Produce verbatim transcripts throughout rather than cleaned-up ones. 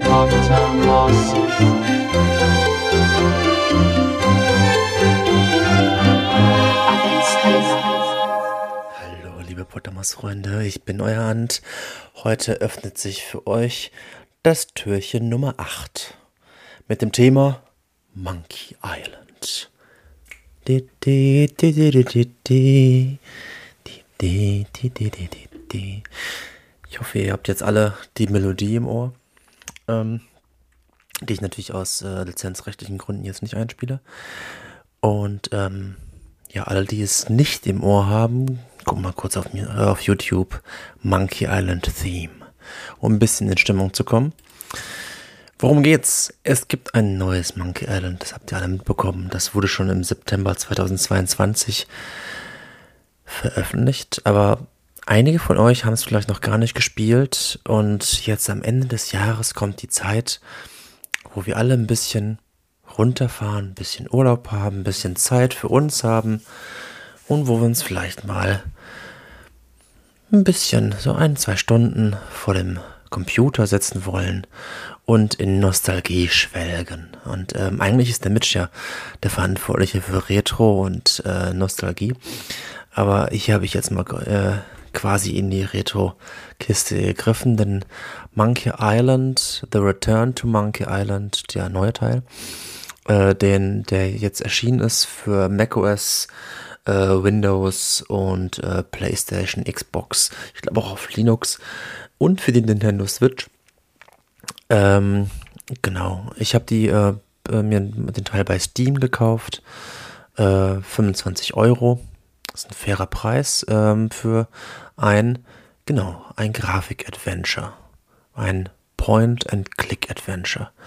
Hallo, liebe Pottermos-Freunde, ich bin euer Ant. Heute öffnet sich für euch das Türchen Nummer acht mit dem Thema Monkey Island. Ich hoffe, ihr habt jetzt alle die Melodie im Ohr, ähm, die ich natürlich aus äh, lizenzrechtlichen Gründen jetzt nicht einspiele. Und ähm, ja, alle, die es nicht im Ohr haben, gucken mal kurz auf, mir, äh, auf YouTube Monkey Island Theme, um ein bisschen in Stimmung zu kommen. Worum geht's? Es gibt ein neues Monkey Island, das habt ihr alle mitbekommen. Das wurde schon im September zweitausendzweiundzwanzig veröffentlicht, aber einige von euch haben es vielleicht noch gar nicht gespielt und jetzt am Ende des Jahres kommt die Zeit, wo wir alle ein bisschen runterfahren, ein bisschen Urlaub haben, ein bisschen Zeit für uns haben und wo wir uns vielleicht mal ein bisschen, so ein, zwei Stunden vor dem Computer setzen wollen und in Nostalgie schwelgen. Und ähm, eigentlich ist der Mitch ja der Verantwortliche für Retro und äh, Nostalgie, aber hier habe ich jetzt mal äh, quasi in die Retro-Kiste gegriffen, denn Monkey Island, The Return to Monkey Island, der neue Teil, äh, den, der jetzt erschienen ist für macOS, äh, Windows und äh, PlayStation, Xbox, ich glaube auch auf Linux und für die Nintendo Switch. Ähm, genau, ich habe die äh, mir den Teil bei Steam gekauft, äh, fünfundzwanzig Euro. Das ist ein fairer Preis ähm, für ein, genau, ein Grafik-Adventure, ein Point-and-Click-Adventure,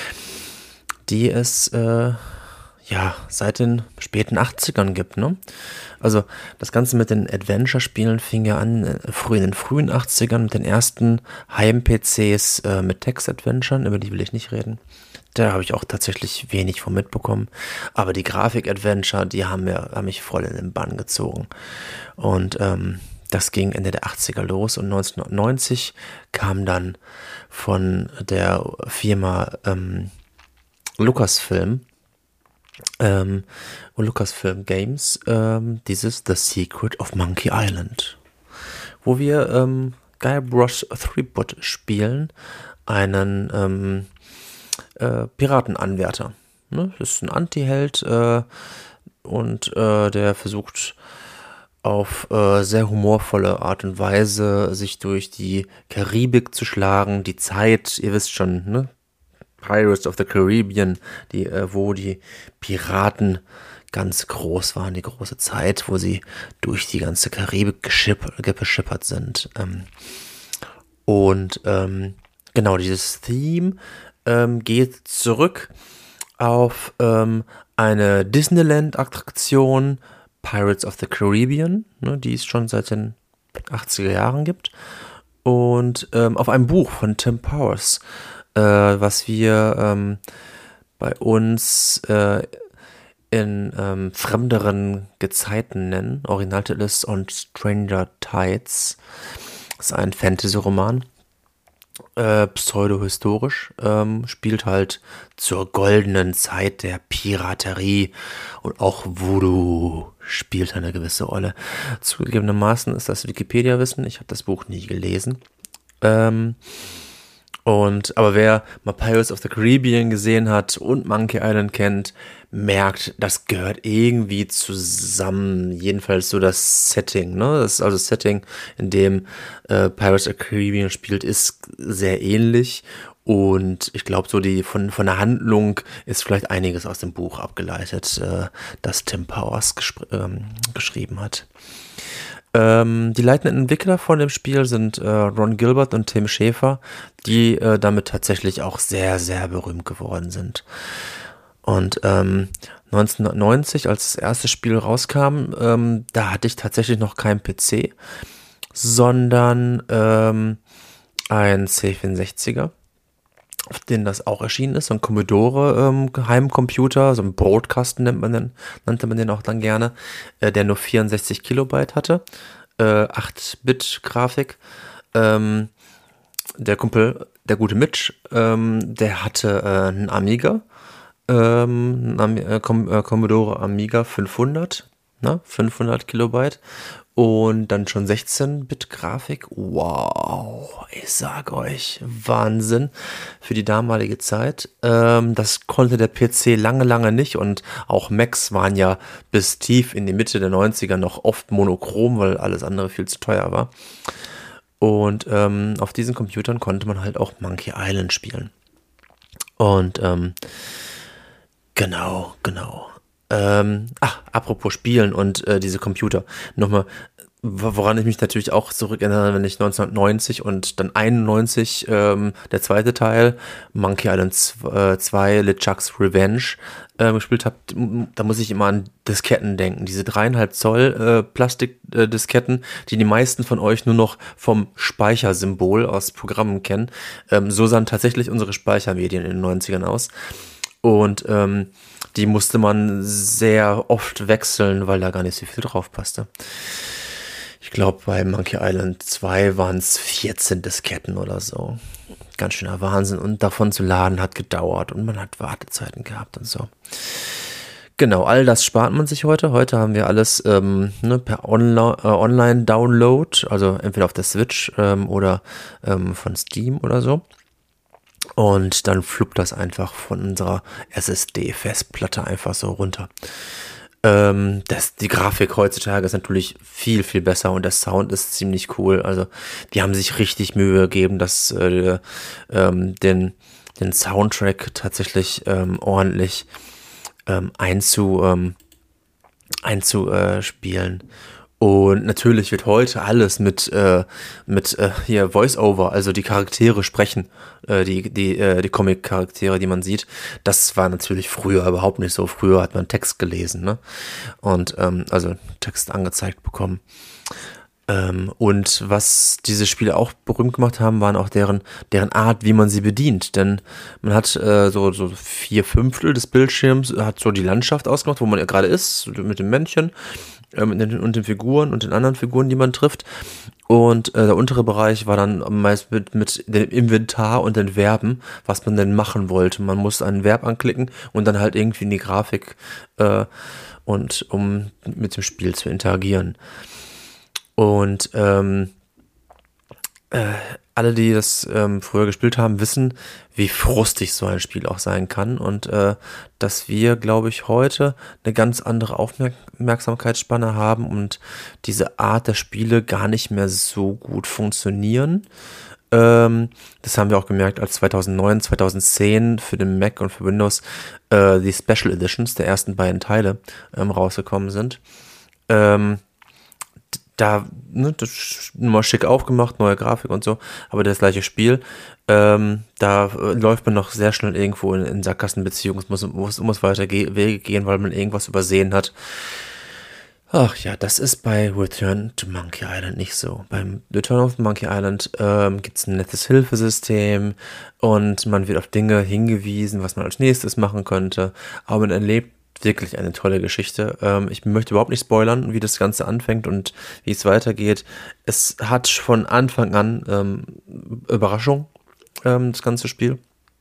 die es äh, ja seit den späten achtzigern gibt, ne? Also das Ganze mit den Adventure-Spielen fing ja an äh, früh in den frühen achtzigern mit den ersten Heim-P Cs äh, mit Text-Adventuren, über die will ich nicht reden. Da habe ich auch tatsächlich wenig von mitbekommen. Aber die Grafik-Adventure, die haben, mir, haben mich voll in den Bann gezogen. Und ähm, das ging Ende der achtziger los. Und neunzehnhundertneunzig kam dann von der Firma ähm, Lucasfilm, ähm, Lucasfilm Games, ähm, dieses The Secret of Monkey Island, wo wir ähm, Guybrush Threepwood spielen, einen ähm, Äh, Piratenanwärter. Ne? Das ist ein Anti-Held äh, und äh, der versucht auf äh, sehr humorvolle Art und Weise sich durch die Karibik zu schlagen. Die Zeit, ihr wisst schon, ne? Pirates of the Caribbean, die, äh, wo die Piraten ganz groß waren, die große Zeit, wo sie durch die ganze Karibik geschipp- geschippert sind. Ähm, und ähm, genau, dieses Theme Ähm, geht zurück auf ähm, eine Disneyland-Attraktion, Pirates of the Caribbean, ne, die es schon seit den achtziger Jahren gibt, und ähm, auf ein Buch von Tim Powers, äh, was wir ähm, bei uns äh, in ähm, fremderen Gezeiten nennen. Originaltitel ist On Stranger Tides. Das ist ein Fantasy-Roman. Äh, pseudo-historisch, ähm, spielt halt zur goldenen Zeit der Piraterie und auch Voodoo spielt eine gewisse Rolle. Zugegebenermaßen ist das Wikipedia-Wissen, ich habe das Buch nie gelesen. Ähm, und aber wer mal Pirates of the Caribbean gesehen hat und Monkey Island kennt, merkt, das gehört irgendwie zusammen. Jedenfalls so das Setting, ne? Das ist also das Setting, in dem äh, Pirates of the Caribbean spielt, ist sehr ähnlich. Und ich glaube, so die von von der Handlung ist vielleicht einiges aus dem Buch abgeleitet, äh, das Tim Powers gespr- ähm, geschrieben hat. Ähm, die leitenden Entwickler von dem Spiel sind äh, Ron Gilbert und Tim Schafer, die äh, damit tatsächlich auch sehr, sehr berühmt geworden sind. Und ähm, neunzehnhundertneunzig, als das erste Spiel rauskam, ähm, da hatte ich tatsächlich noch keinen P C, sondern ähm, ein C vierundsechziger, auf den das auch erschienen ist, so ein Commodore ähm, Heimcomputer, so ein Broadcasten nennt man den, nannte man den auch dann gerne, äh, der nur vierundsechzig Kilobyte hatte, äh, acht Bit Grafik. Ähm, der Kumpel der gute Mitch, ähm, der hatte äh, einen Amiga, ähm, einen Ami- äh, Com äh, Commodore Amiga fünfhundert, ne? fünfhundert Kilobyte und dann schon sechzehn-Bit-Grafik. Wow, ich sag euch, Wahnsinn für die damalige Zeit. Ähm, das konnte der P C lange, lange nicht und auch Macs waren ja bis tief in die Mitte der neunziger noch oft monochrom, weil alles andere viel zu teuer war. Und ähm, auf diesen Computern konnte man halt auch Monkey Island spielen. Und ähm, genau, genau. Ähm, ach, apropos Spielen und äh, diese Computer. Nochmal, woran ich mich natürlich auch zurückerinnere, wenn ich neunzehnhundertneunzig und dann einundneunzig ähm, der zweite Teil, Monkey Island zwei, LeChuck's Revenge, äh, gespielt habe, da muss ich immer an Disketten denken. Diese dreieinhalb Zoll äh, Plastikdisketten, die die meisten von euch nur noch vom Speichersymbol aus Programmen kennen. Ähm, so sahen tatsächlich unsere Speichermedien in den neunzigern aus. Und ähm, die musste man sehr oft wechseln, weil da gar nicht so viel drauf passte. Ich glaube, bei Monkey Island zwei waren es vierzehn Disketten oder so. Ganz schöner Wahnsinn. Und davon zu laden hat gedauert und man hat Wartezeiten gehabt und so. Genau, all das spart man sich heute. Heute haben wir alles ähm, ne, per Onla- äh, Online-Download, also entweder auf der Switch ähm, oder ähm, von Steam oder so. Und dann fluppt das einfach von unserer S S D-Festplatte einfach so runter. Ähm, das, die Grafik heutzutage ist natürlich viel, viel besser und der Sound ist ziemlich cool. Also die haben sich richtig Mühe gegeben, dass äh, ähm, den, den Soundtrack tatsächlich ähm, ordentlich ähm, einzu, ähm, einzuspielen. Und natürlich wird heute alles mit äh, mit äh, hier Voice-Over, also die Charaktere sprechen, äh, die die äh, die Comic-Charaktere, die man sieht. Das war natürlich früher überhaupt nicht so. Früher hat man Text gelesen, ne? Und ähm, also Text angezeigt bekommen. Ähm, und was diese Spiele auch berühmt gemacht haben, waren auch deren deren Art, wie man sie bedient. Denn man hat äh, so so vier Fünftel des Bildschirms hat so die Landschaft ausgemacht, wo man ja gerade ist, mit dem Männchen und den, und den Figuren und den anderen Figuren, die man trifft. Und äh, der untere Bereich war dann meist mit, mit dem Inventar und den Verben, was man denn machen wollte. Man musste ein Verb anklicken und dann halt irgendwie in die Grafik äh, und um mit dem Spiel zu interagieren. Und ähm, äh, alle, die das ähm, früher gespielt haben, wissen, wie frustig so ein Spiel auch sein kann und äh, dass wir, glaube ich, heute eine ganz andere Aufmerksamkeitsspanne haben und diese Art der Spiele gar nicht mehr so gut funktionieren. Ähm, das haben wir auch gemerkt, als zweitausendneun, zweitausendzehn für den Mac und für Windows äh, die Special Editions der ersten beiden Teile ähm, rausgekommen sind. Ähm, Da, ne, das ist mal schick aufgemacht, neue Grafik und so, aber das gleiche Spiel, ähm, da äh, läuft man noch sehr schnell irgendwo in, in Sackgassenbeziehungen, es muss, muss, muss weiter ge- Wege gehen, weil man irgendwas übersehen hat. Ach ja, das ist bei Return to Monkey Island nicht so. Beim Return of Monkey Island ähm, gibt es ein nettes Hilfesystem und man wird auf Dinge hingewiesen, was man als nächstes machen könnte, aber man erlebt wirklich eine tolle Geschichte. Ähm, ich möchte überhaupt nicht spoilern, wie das Ganze anfängt und wie es weitergeht. Es hat von Anfang an ähm, Überraschung, ähm, das ganze Spiel.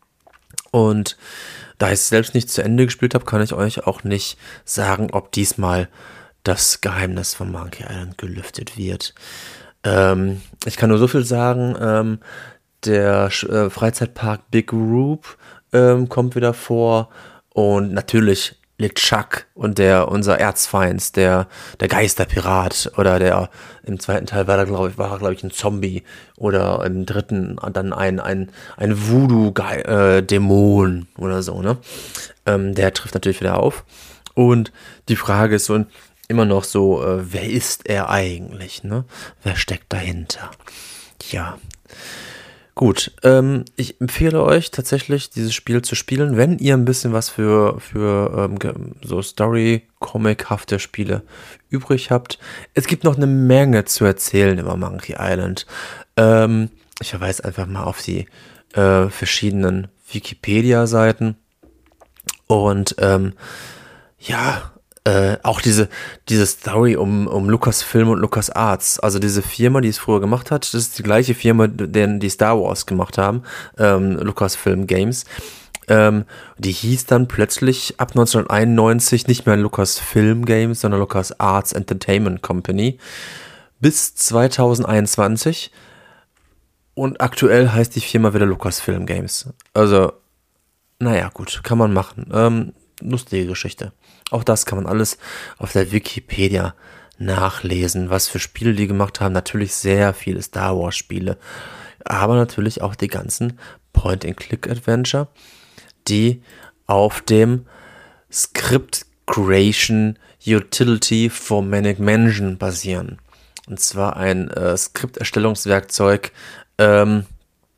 Und da ich es selbst nicht zu Ende gespielt habe, kann ich euch auch nicht sagen, ob diesmal das Geheimnis von Monkey Island gelüftet wird. Ähm, ich kann nur so viel sagen, ähm, der äh, Freizeitpark Big Rube ähm, kommt wieder vor und natürlich LeChuck und der unser Erzfeind, der der Geisterpirat oder der im zweiten Teil war da glaube ich war er, glaube ich ein Zombie oder im dritten dann ein ein ein Voodoo-Dämon oder so, ne? Ähm, der trifft natürlich wieder auf und die Frage ist so immer noch so, äh, wer ist er eigentlich, ne? Wer steckt dahinter? Ja. Gut, ähm, ich empfehle euch tatsächlich, dieses Spiel zu spielen, wenn ihr ein bisschen was für, für ähm, ge- so Story-Comic-hafte Spiele übrig habt. Es gibt noch eine Menge zu erzählen über Monkey Island. Ähm, ich verweise einfach mal auf die äh, verschiedenen Wikipedia-Seiten. Und ähm, ja, Äh, auch diese, diese Story um, um Lucasfilm und LucasArts, also diese Firma, die es früher gemacht hat, das ist die gleiche Firma, denen die Star Wars gemacht haben, ähm, Lucasfilm Games. Ähm, die hieß dann plötzlich ab neunzehnhunderteinundneunzig nicht mehr Lucasfilm Games, sondern LucasArts Entertainment Company bis zweitausendeinundzwanzig und aktuell heißt die Firma wieder Lucasfilm Games. Also, naja, gut, kann man machen. Ähm, lustige Geschichte. Auch das kann man alles auf der Wikipedia nachlesen, was für Spiele die gemacht haben. Natürlich sehr viele Star Wars Spiele, aber natürlich auch die ganzen Point-and-Click-Adventure, die auf dem Script Creation Utility for Manic Mansion basieren. Und zwar ein äh, Skripterstellungswerkzeug, ähm,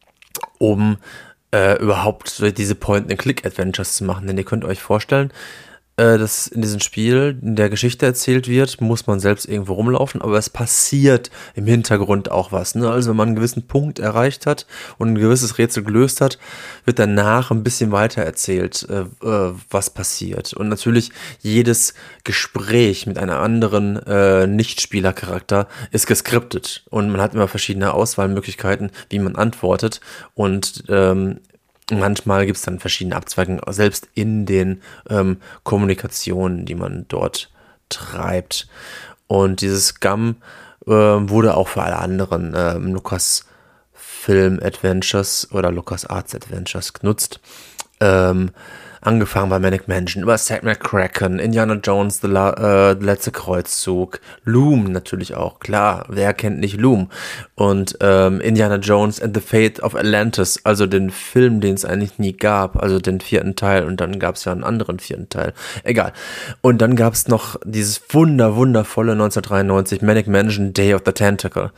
um äh, überhaupt diese Point-and-Click-Adventures zu machen. Denn ihr könnt euch vorstellen, äh, dass in diesem Spiel in der Geschichte erzählt wird, muss man selbst irgendwo rumlaufen, aber es passiert im Hintergrund auch was. Ne? Also wenn man einen gewissen Punkt erreicht hat und ein gewisses Rätsel gelöst hat, wird danach ein bisschen weiter erzählt, äh, äh, was passiert. Und natürlich jedes Gespräch mit einem anderen äh, Nichtspielercharakter ist geskriptet und man hat immer verschiedene Auswahlmöglichkeiten, wie man antwortet und ähm, manchmal gibt es dann verschiedene Abzweigungen, selbst in den ähm, Kommunikationen, die man dort treibt. Und dieses G A M äh, wurde auch für alle anderen ähm, Lucasfilm Adventures oder LucasArts Adventures genutzt. Ähm, angefangen bei Manic Mansion, über Zack McCracken, Indiana Jones, The La- äh, letzte Kreuzzug, Loom natürlich auch, klar, wer kennt nicht Loom? Und ähm, Indiana Jones and the Fate of Atlantis, also den Film, den es eigentlich nie gab, also den vierten Teil und dann gab es ja einen anderen vierten Teil, egal. Und dann gab es noch dieses wunder, wundervolle neunzehnhundertdreiundneunzig Manic Mansion Day of the Tentacle.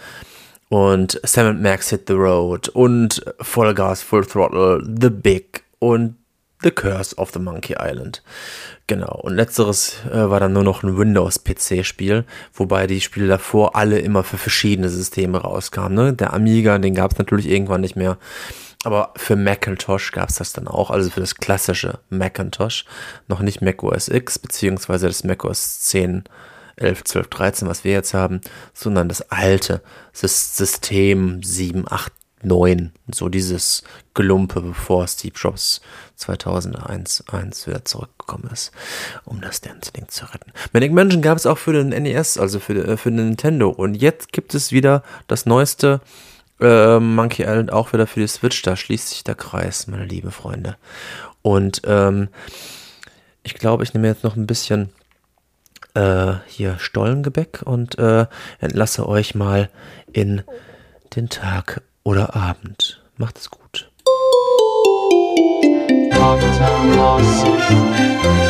Und Sam and Max Hit the Road und Full Gas, Full Throttle, The Big und The Curse of the Monkey Island. Genau. Und letzteres äh, war dann nur noch ein Windows-P C-Spiel, wobei die Spiele davor alle immer für verschiedene Systeme rauskamen. Ne? Der Amiga, den gab es natürlich irgendwann nicht mehr. Aber für Macintosh gab es das dann auch, also für das klassische Macintosh. Noch nicht Mac O S X, beziehungsweise das Mac O S zehn, elf, zwölf, dreizehn, was wir jetzt haben, sondern das alte das System sieben, acht, neun, so dieses Gelumpe, bevor Steve Jobs zweitausendeins wieder zurückgekommen ist, um das ganze Ding zu retten. Manic Mansion gab es auch für den N E S, also für, für den Nintendo. Und jetzt gibt es wieder das neueste äh, Monkey Island auch wieder für die Switch. Da schließt sich der Kreis, meine lieben Freunde. Und ähm, ich glaube, ich nehme jetzt noch ein bisschen äh, hier Stollengebäck und äh, entlasse euch mal in den Tag oder Abend. Macht es gut.